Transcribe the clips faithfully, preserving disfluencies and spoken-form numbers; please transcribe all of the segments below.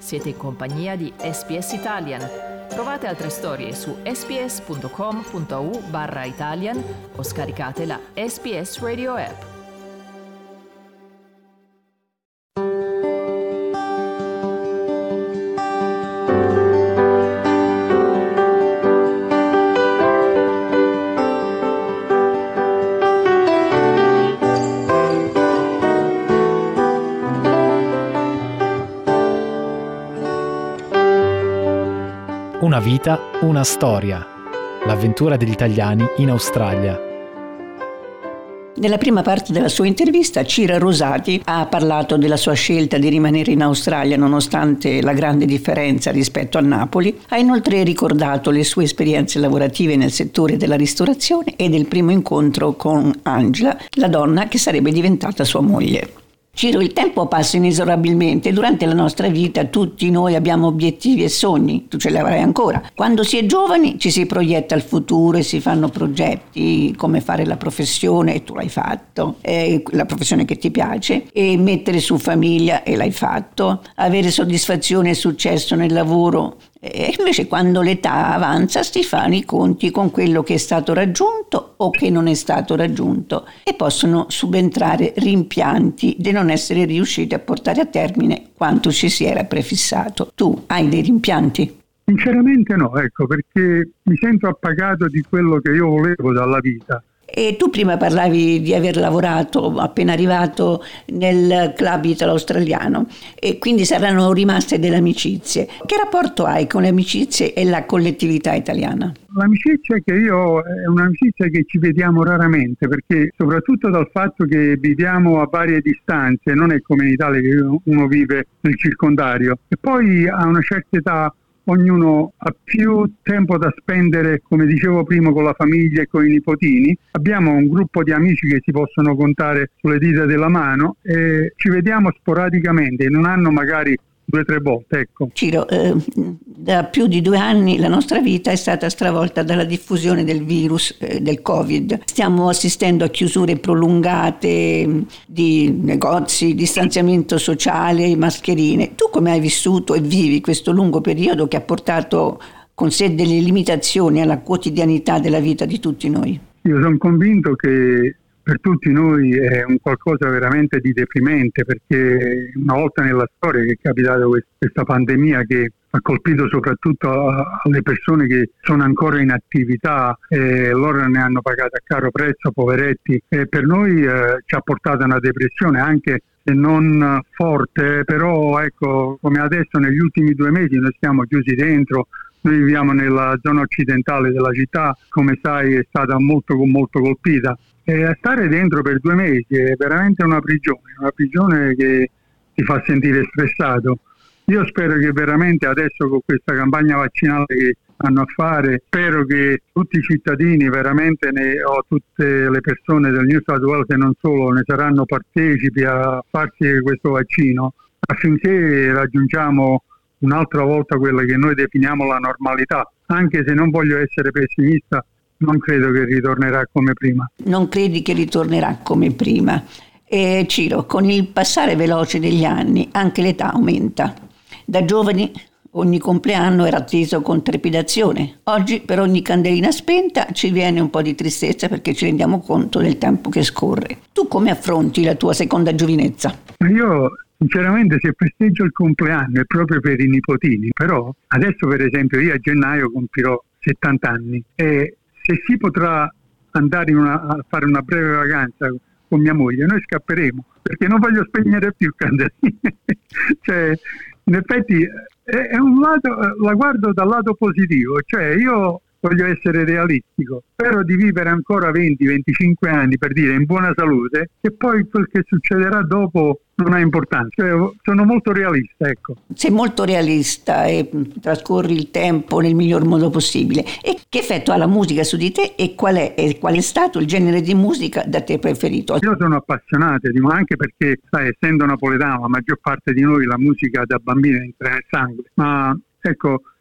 Siete in compagnia di S B S Italian. Trovate altre storie su sbs.com.au barra Italian o scaricate la S B S Radio app. Una vita, una storia. L'avventura degli italiani in Australia. Nella prima parte della sua intervista, Cira Rosati ha parlato della sua scelta di rimanere in Australia nonostante la grande differenza rispetto a Napoli. Ha inoltre ricordato le sue esperienze lavorative nel settore della ristorazione e del primo incontro con Angela, la donna che sarebbe diventata sua moglie. Ciro, il tempo passa inesorabilmente e durante la nostra vita tutti noi abbiamo obiettivi e sogni, tu ce li avrai ancora. Quando si è giovani ci si proietta al futuro e si fanno progetti come fare la professione, e tu l'hai fatto, eh, la professione che ti piace, e mettere su famiglia, e l'hai fatto, avere soddisfazione e successo nel lavoro. E invece quando l'età avanza si fanno i conti con quello che è stato raggiunto o che non è stato raggiunto e possono subentrare rimpianti di non essere riusciti a portare a termine quanto ci si era prefissato. Tu hai dei rimpianti? Sinceramente no, ecco, perché mi sento appagato di quello che io volevo dalla vita. E tu prima parlavi di aver lavorato appena arrivato nel club italo-australiano e quindi saranno rimaste delle amicizie. Che rapporto hai con le amicizie e la collettività italiana? L'amicizia che io ho è un'amicizia che ci vediamo raramente, perché soprattutto dal fatto che viviamo a varie distanze, non è come in Italia che uno vive nel circondario, e poi a una certa età ognuno ha più tempo da spendere, come dicevo prima, con la famiglia e con i nipotini. Abbiamo un gruppo di amici che si possono contare sulle dita della mano e ci vediamo sporadicamente, in un anno magari due o tre volte, ecco. Ciro, eh, da più di due anni la nostra vita è stata stravolta dalla diffusione del virus, eh, del Covid. Stiamo assistendo a chiusure prolungate di negozi, distanziamento sociale, mascherine. Tu come hai vissuto e vivi questo lungo periodo che ha portato con sé delle limitazioni alla quotidianità della vita di tutti noi? Io sono convinto che per tutti noi è un qualcosa veramente di deprimente, perché una volta nella storia che è capitata questa pandemia che ha colpito soprattutto alle persone che sono ancora in attività e loro ne hanno pagato a caro prezzo, poveretti, e per noi eh, ci ha portato a una depressione anche se non forte, però ecco, come adesso negli ultimi due mesi noi stiamo chiusi dentro. Noi viviamo nella zona occidentale della città, come sai è stata molto molto colpita. E stare dentro per due mesi è veramente una prigione, una prigione che ti fa sentire stressato. Io spero che veramente adesso con questa campagna vaccinale che vanno a fare, spero che tutti i cittadini veramente ne, o tutte le persone del New South Wales e non solo ne saranno partecipi a farsi questo vaccino, affinché raggiungiamo un'altra volta quella che noi definiamo la normalità, anche se non voglio essere pessimista. Non credo che ritornerà come prima. Non credi che ritornerà come prima? E Ciro, con il passare veloce degli anni anche l'età aumenta. Da giovani ogni compleanno era atteso con trepidazione. Oggi per ogni candelina spenta ci viene un po' di tristezza perché ci rendiamo conto del tempo che scorre. Tu come affronti la tua seconda giovinezza? Io sinceramente se festeggio il compleanno è proprio per i nipotini, però adesso per esempio io a gennaio compirò settanta anni e se si potrà andare in una, a fare una breve vacanza con mia moglie, noi scapperemo, perché non voglio spegnere più candeline. Cioè, in effetti è, è un lato, la guardo dal lato positivo, cioè io voglio essere realistico, spero di vivere ancora venti venticinque anni, per dire, in buona salute, e poi quel che succederà dopo non ha importanza. Cioè, sono molto realista, ecco. Sei molto realista e trascorri il tempo nel miglior modo possibile. E che effetto ha la musica su di te e qual è, e qual è stato il genere di musica da te preferito? Io sono appassionato, anche perché, sai, essendo napoletano, la maggior parte di noi la musica da bambino entra nel sangue, ma ecco,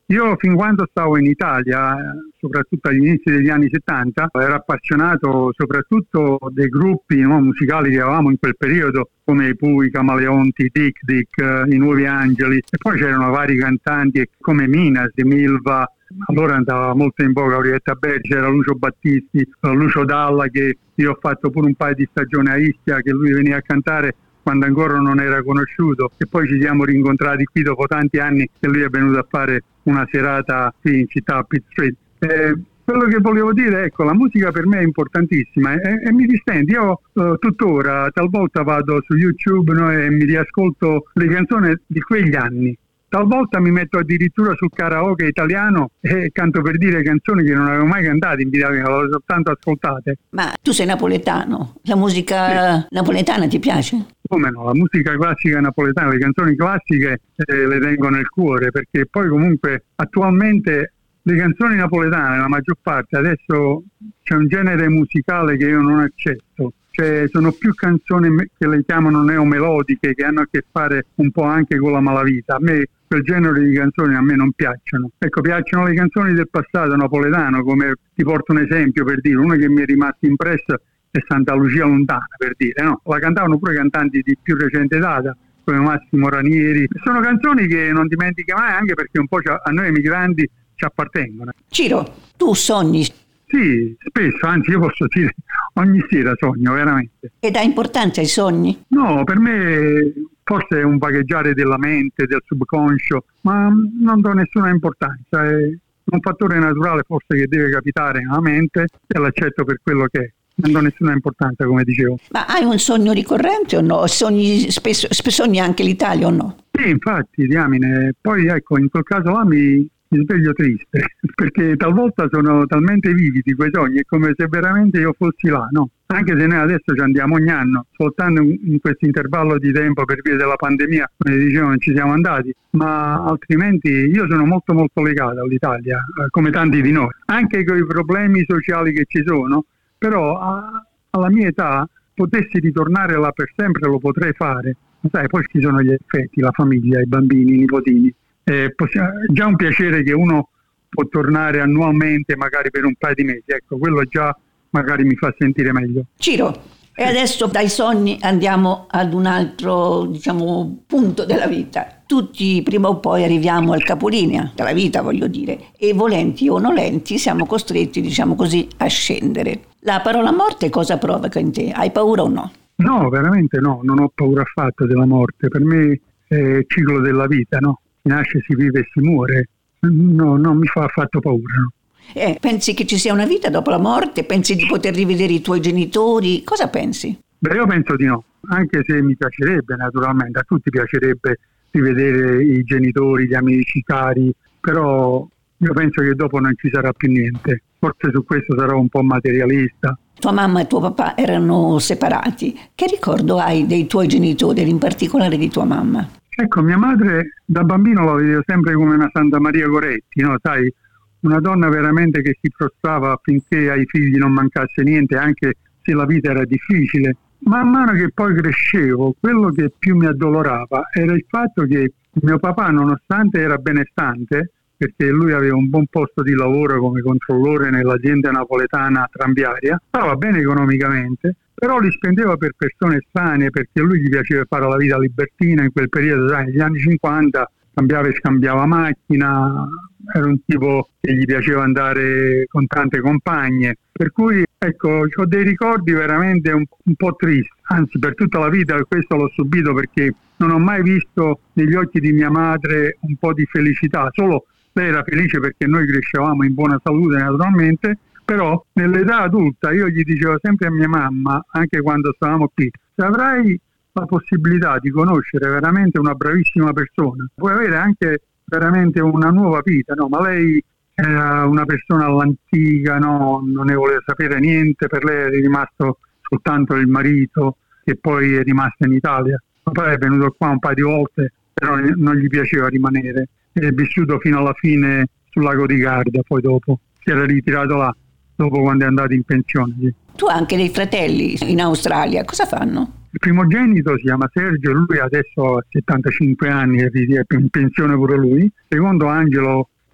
Io fin quando stavo in Italia, soprattutto agli inizi degli anni settanta, ero appassionato soprattutto dei gruppi, no, musicali che avevamo in quel periodo, come i Pooh, i Camaleonti, Dick Dick, uh, i Nuovi Angeli, e poi c'erano vari cantanti come Minas, Milva. Allora andava molto in voga Orietta Berti, c'era Lucio Battisti, Lucio Dalla, che io ho fatto pure un paio di stagioni a Ischia, che lui veniva a cantare quando ancora non era conosciuto, e poi ci siamo rincontrati qui dopo tanti anni che lui è venuto a fare una serata qui in città a Pitt Street. Eh, quello che volevo dire, ecco, la musica per me è importantissima e, e mi distende. Io eh, tuttora talvolta vado su YouTube, no, e mi riascolto le canzoni di quegli anni. Talvolta mi metto addirittura sul karaoke italiano e canto, per dire, canzoni che non avevo mai cantato in vita mia, le ho soltanto ascoltate. Ma tu sei napoletano, la musica sì. napoletana ti piace? Come no, la musica classica napoletana, le canzoni classiche eh, le tengo nel cuore, perché poi comunque attualmente le canzoni napoletane, la maggior parte, adesso c'è un genere musicale che io non accetto. Cioè, sono più canzoni che le chiamano neomelodiche, che hanno a che fare un po' anche con la malavita. A me quel genere di canzoni a me non piacciono. Ecco, piacciono le canzoni del passato napoletano, come ti porto un esempio per dire, una che mi è rimasta impressa è Santa Lucia Lontana, per dire, no? La cantavano pure cantanti di più recente data, come Massimo Ranieri. Sono canzoni che non dimentichi mai, anche perché un po' a noi emigranti ci appartengono. Ciro, tu sogni? Sì, spesso, anzi io posso dire ogni sera sogno, veramente. E dà importanza ai sogni? No, per me forse è un vagheggiare della mente, del subconscio, ma non do nessuna importanza, è un fattore naturale forse che deve capitare nella mente e l'accetto per quello che è. Non do nessuna importanza, come dicevo. Ma hai un sogno ricorrente o no? Sogni spesso, sogni anche l'Italia o no? Sì, infatti, diamine. Poi ecco, in quel caso là mi... mi sveglio triste, perché talvolta sono talmente vividi quei sogni, è come se veramente io fossi là, no? Anche se noi adesso ci andiamo ogni anno, soltanto in questo intervallo di tempo per via della pandemia, come dicevo, non ci siamo andati, ma altrimenti io sono molto molto legato all'Italia, come tanti di noi, anche con i problemi sociali che ci sono, però a, alla mia età potessi ritornare là per sempre lo potrei fare, sai, poi ci sono gli effetti, la famiglia, i bambini, i nipotini. Eh, possiamo, già un piacere che uno può tornare annualmente magari per un paio di mesi, ecco, quello già magari mi fa sentire meglio. Ciro, sì. E adesso dai sogni andiamo ad un altro, diciamo, punto della vita. Tutti prima o poi arriviamo al capolinea della vita, voglio dire, e volenti o nolenti siamo costretti, diciamo così, a scendere. La parola morte cosa provoca in te? Hai paura o no? No, veramente no, non ho paura affatto della morte, per me è il ciclo della vita, no? Si nasce, si vive e si muore, no, non mi fa affatto paura. No? Eh, pensi che ci sia una vita dopo la morte? Pensi di poter rivedere i tuoi genitori? Cosa pensi? Beh, io penso di no, anche se mi piacerebbe, naturalmente, a tutti piacerebbe rivedere i genitori, gli amici cari, però io penso che dopo non ci sarà più niente. Forse su questo sarò un po' materialista. Tua mamma e tuo papà erano separati. Che ricordo hai dei tuoi genitori, in particolare di tua mamma? Ecco, mia madre da bambino la vedevo sempre come una Santa Maria Goretti, no? Sai, una donna veramente che si prostrava affinché ai figli non mancasse niente, anche se la vita era difficile. Man mano che poi crescevo, quello che più mi addolorava era il fatto che mio papà, nonostante era benestante, perché lui aveva un buon posto di lavoro come controllore nell'azienda napoletana tranviaria, stava bene economicamente, però li spendeva per persone strane, perché a lui gli piaceva fare la vita libertina in quel periodo, sai, negli anni cinquanta cambiava e scambiava macchina, era un tipo che gli piaceva andare con tante compagne, per cui ecco, ho dei ricordi veramente un, un po' tristi, anzi per tutta la vita questo l'ho subito, perché non ho mai visto negli occhi di mia madre un po' di felicità, solo lei era felice perché noi crescevamo in buona salute naturalmente, però nell'età adulta io gli dicevo sempre a mia mamma, anche quando stavamo qui, se avrai la possibilità di conoscere veramente una bravissima persona, puoi avere anche veramente una nuova vita, no? Ma lei era una persona all'antica, no? Non ne voleva sapere niente, per lei è rimasto soltanto il marito che poi è rimasto in Italia. Papà è venuto qua un paio di volte, però non gli piaceva rimanere. È vissuto fino alla fine sul lago di Garda, poi dopo si era ritirato là, dopo quando è andato in pensione. Sì. Tu hai anche dei fratelli in Australia, cosa fanno? Il primogenito si chiama Sergio, lui adesso ha settantacinque anni, è in pensione pure lui. Il secondo Angelo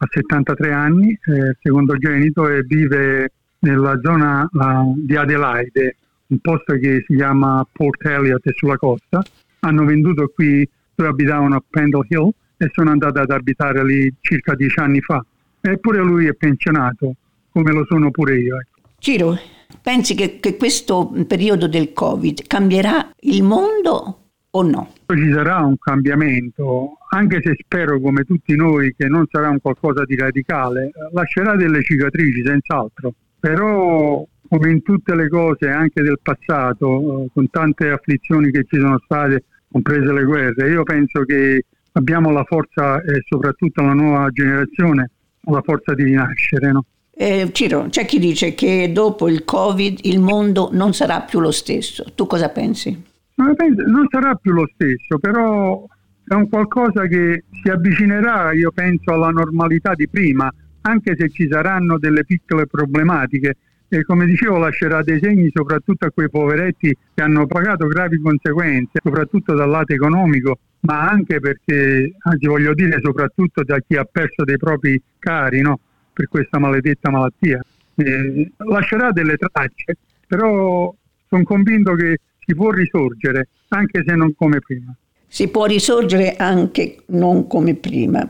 ha settantatré anni, è secondogenito e vive nella zona uh, di Adelaide, un posto che si chiama Port Elliot, è sulla costa. Hanno venduto qui, dove abitavano a Pendle Hill, e sono andato ad abitare lì circa dieci anni fa. Eppure lui è pensionato, come lo sono pure io. Ecco. Ciro, pensi che, che questo periodo del Covid cambierà il mondo o no? Ci sarà un cambiamento, anche se spero, come tutti noi, che non sarà un qualcosa di radicale. Lascerà delle cicatrici, senz'altro. Però, come in tutte le cose, anche del passato, con tante afflizioni che ci sono state, comprese le guerre, io penso che abbiamo la forza, e soprattutto la nuova generazione, la forza di rinascere, no? Eh, Ciro, c'è chi dice che dopo il Covid il mondo non sarà più lo stesso. Tu cosa pensi? Non sarà più lo stesso, però è un qualcosa che si avvicinerà, io penso, alla normalità di prima, anche se ci saranno delle piccole problematiche. E come dicevo, lascerà dei segni soprattutto a quei poveretti che hanno pagato gravi conseguenze, soprattutto dal lato economico, ma anche perché, anzi voglio dire, soprattutto da chi ha perso dei propri cari, no? Per questa maledetta malattia. Eh, lascerà delle tracce, però sono convinto che si può risorgere, anche se non come prima. Si può risorgere anche non come prima.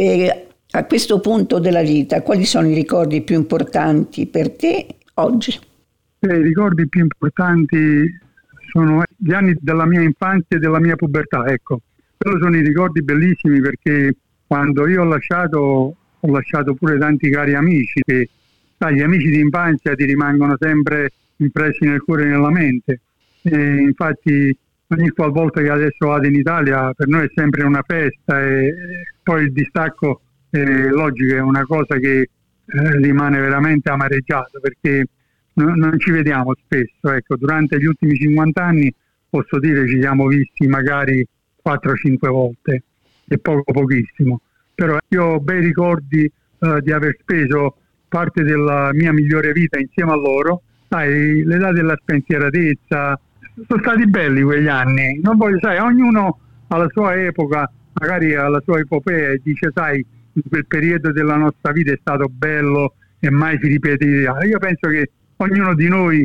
E a questo punto della vita, quali sono i ricordi più importanti per te oggi? Eh, I ricordi più importanti sono gli anni della mia infanzia e della mia pubertà, ecco. Quello sono i ricordi bellissimi, perché quando io ho lasciato, ho lasciato pure tanti cari amici, che sai, gli amici di infanzia ti rimangono sempre impressi nel cuore e nella mente. E infatti ogni qualvolta che adesso vado in Italia per noi è sempre una festa, e poi il distacco è logico, è una cosa che eh, rimane veramente amareggiato, perché no, non ci vediamo spesso. Ecco, durante gli ultimi cinquanta anni posso dire ci siamo visti magari quattro cinque volte, è poco pochissimo, però io ho bei ricordi eh, di aver speso parte della mia migliore vita insieme a loro. Sai, l'età della spensieratezza, sono stati belli quegli anni. Non voglio, sai, ognuno alla sua epoca, magari alla sua epopea, e dice, sai, in quel periodo della nostra vita è stato bello e mai si ripeterà. Io penso che ognuno di noi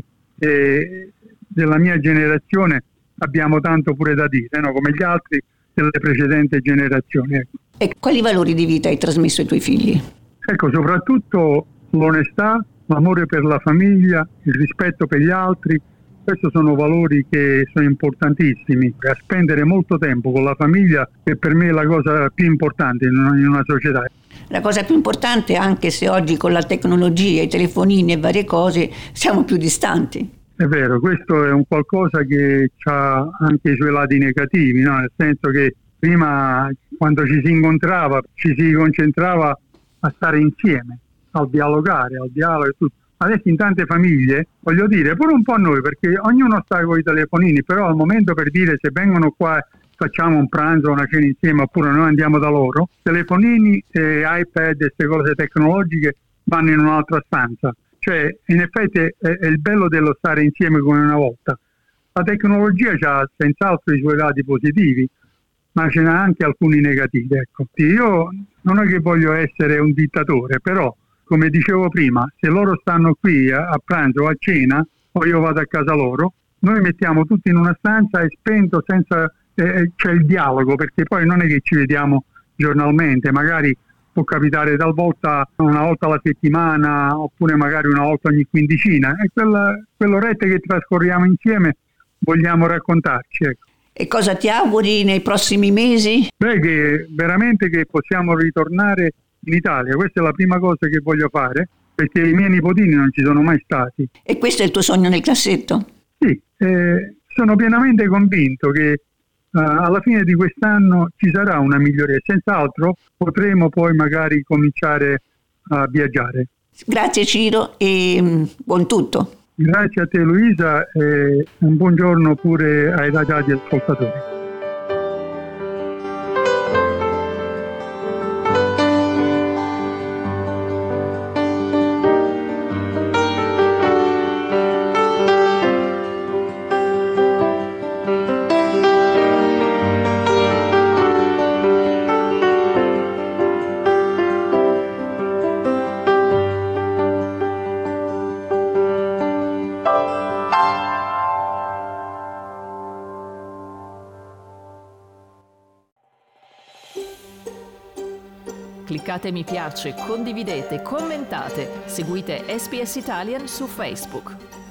eh, della mia generazione abbiamo tanto pure da dire, no? Come gli altri delle precedenti generazioni. Ecco. E quali valori di vita hai trasmesso ai tuoi figli? Ecco, soprattutto l'onestà, l'amore per la famiglia, il rispetto per gli altri. Questi sono valori che sono importantissimi. A spendere molto tempo con la famiglia è per me la cosa più importante in una, in una società. La cosa più importante, anche se oggi con la tecnologia, i telefonini e varie cose siamo più distanti. È vero, questo è un qualcosa che ha anche i suoi lati negativi, no? Nel senso che prima, quando ci si incontrava, ci si concentrava a stare insieme, al dialogare, al dialogo e tutto. Adesso in tante famiglie, voglio dire, pure un po' noi, perché ognuno sta con i telefonini, però al momento, per dire, se vengono qua, facciamo un pranzo, una cena insieme, oppure noi andiamo da loro, telefonini, e iPad e queste cose tecnologiche vanno in un'altra stanza. Cioè, in effetti è, è il bello dello stare insieme come una volta. La tecnologia ha senz'altro i suoi lati positivi, ma ce n'ha anche alcuni negativi. Ecco. Io non è che voglio essere un dittatore, però, come dicevo prima, se loro stanno qui a, a pranzo o a cena, o io vado a casa loro, noi mettiamo tutti in una stanza e spento, senza eh, c'è il dialogo, perché poi non è che ci vediamo giornalmente, magari può capitare talvolta una volta alla settimana, oppure magari una volta ogni quindicina, e quella, quell'oretta che trascorriamo insieme vogliamo raccontarci. Ecco. E cosa ti auguri nei prossimi mesi? Beh, che veramente che possiamo ritornare in Italia, questa è la prima cosa che voglio fare, perché i miei nipotini non ci sono mai stati. E questo è il tuo sogno nel cassetto? Sì, eh, sono pienamente convinto che Uh, alla fine di quest'anno ci sarà una miglioria, senz'altro potremo poi magari cominciare a viaggiare. Grazie Ciro e um, buon tutto. Grazie a te Luisa e un buongiorno pure ai ragazzi ascoltatori. cliccate mi piace, condividete, commentate, seguite S B S Italian su Facebook.